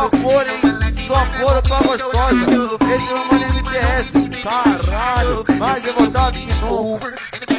Só couro pra gostosa. Esse é o mano MTS. Caralho, mais revoltado que nunca.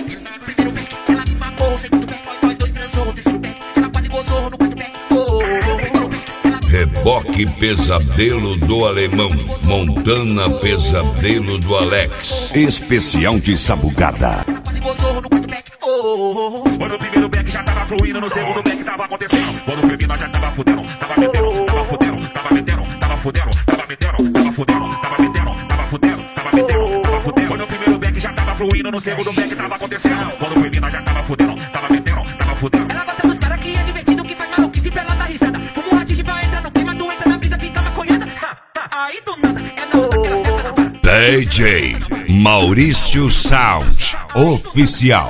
Reboque Pesadelo do Alemão, Montana Pesadelo do Alex. Especial de Sabugada. Quando o primeiro back já tava fluindo, no segundo back tava acontecendo. Quando foi vindo, nós já tava fudendo, tava metendo, tava fudendo, tava metendo, tava fudendo, tava metendo, tava fudendo, tava metendo, tava fudendo, tava metendo, tava fudendo. Quando o primeiro back já tava fluindo, no segundo back tava acontecendo. Quando foi vindo, nós já tava fudendo, tava metendo, tava fudendo. Ela gosta dos caras que é divertido, que faz maluquice pela da risada. Fumo ratiche pra entrar no clima, tu entra na brisa, fica maconhada. Aí do nada, é na hora que ela senta na vara. DJ Maurício Sound Oficial.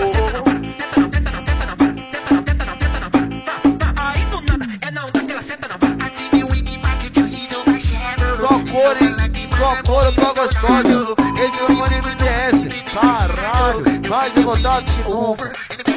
Só couro pra gostosa. Esse é o mano MTS. Caralho, mais revoltado que nunca.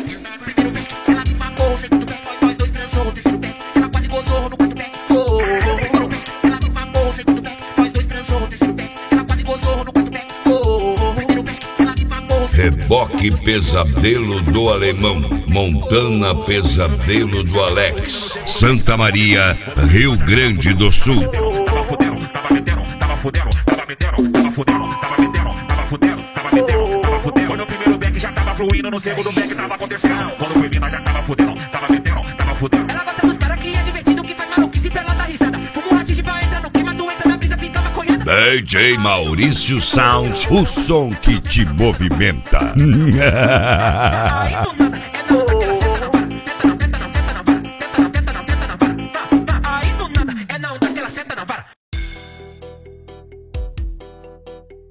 Reboque Pesadelo do Alemão, Montana Pesadelo do Alex. Santa Maria, Rio Grande do Sul. Tava fudendo, tava metendo, tava fudendo, tava metendo, tava fudendo, tava metendo, tava fudendo, tava metendo, tava fudendo. Quando o primeiro back já tava fluindo, no segundo back tava acontecendo. Quando foi vindo, nós já tava fudendo, tava metendo, tava fudendo. Ela gosta dos caras que é divertido, que faz maluquice pela da risada. Fumo ratiche pra entrar no clima, tu entra na brisa, fica maconhada. DJ Maurício Sound, o som que te movimenta. Aí do nada,